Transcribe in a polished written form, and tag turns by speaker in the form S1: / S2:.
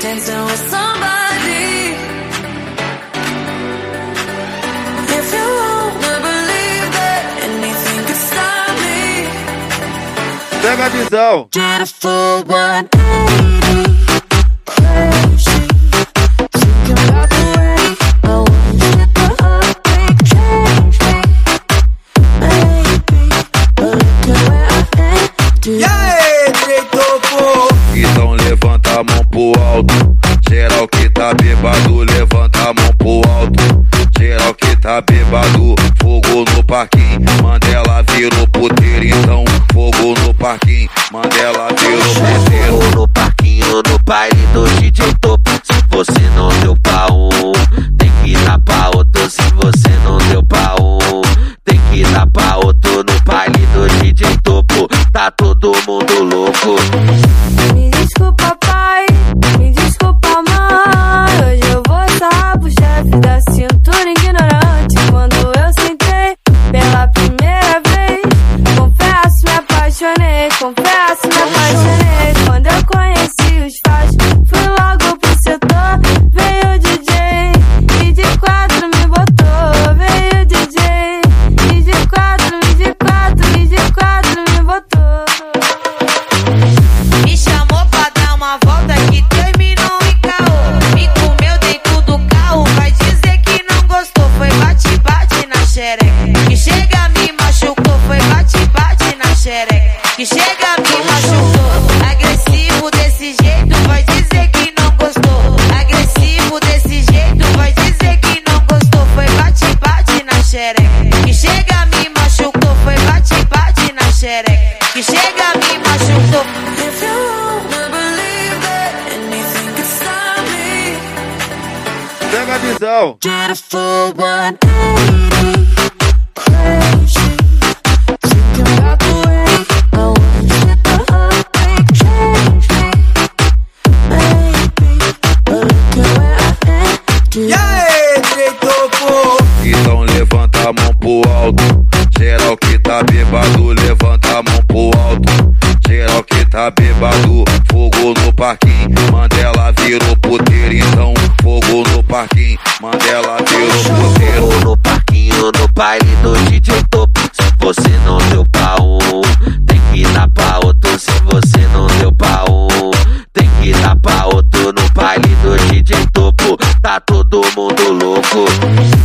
S1: dancing with somebody. If you wanna believe that anything could stop me.
S2: Pega a visão.
S1: Get a full 180. Crazy. Thinking about the way I want you to heartbreak change me. Maybe, but look at where I am.
S3: E aí, Treitopo?
S2: Então levanta a mão pro alto. Geral que tá bêbado, levanta a mão pro alto. Geral que tá bêbado, fogo no parquinho. Mandela virou puteiro, então fogo no parquinho. Mandela virou puteiro.
S4: Fogo no parquinho, no baile do DJ Topo. Se você não deu pra um, tem que dar pra outro. Se você não deu pra um, tem que dar pra outro. No baile do DJ Topo, tá todo mundo louco.
S1: Me desculpa, pai, me desculpa, mãe. Hoje eu vou sarrar pro chefe da cintura ignorante. Quando eu sentei pela primeira vez, confesso, me apaixonei. Confesso, me apaixonei. Quando eu conheci os faixos, fui logo pro setor. Veio o DJ e de quatro me botou. Veio o DJ e de quatro me botou.
S5: Me chamou pra dar uma volta que terminou em caô. Me comeu dentro do carro, vai dizer que não gostou. Foi bate-bate na xereca, que chega me machucou. Foi bate-bate na xereca, que chega me machucou. Agressivo desse jeito, vai dizer que não gostou. Agressivo desse jeito, vai dizer que não gostou. Foi bate-bate na xereca, que chega me machucou. Foi bate-bate na xereca, que chega me machucou.
S1: If you wanna believe that anything could stop me.
S2: Pega a visão.
S1: Get a full 180. Crazy. Thinking about the way I want you to heartbreak change me. Maybe, but look at where I am.
S3: E aí, Treitopo?
S2: Então levanta a mão pro alto. Geral que tá bêbado, levanta a mão pro alto. Geral que tá bêbado, fogo no parquinho. Mandela virou puteiro, então fogo no parquinho. Mandela virou puteiro.
S4: Fogo no parquinho, no baile do DJ Topo. Se você não deu pra um, tem que dar pra outro. Se você não deu pra um, tem que dar pra outro. No baile do DJ Topo, tá todo mundo louco.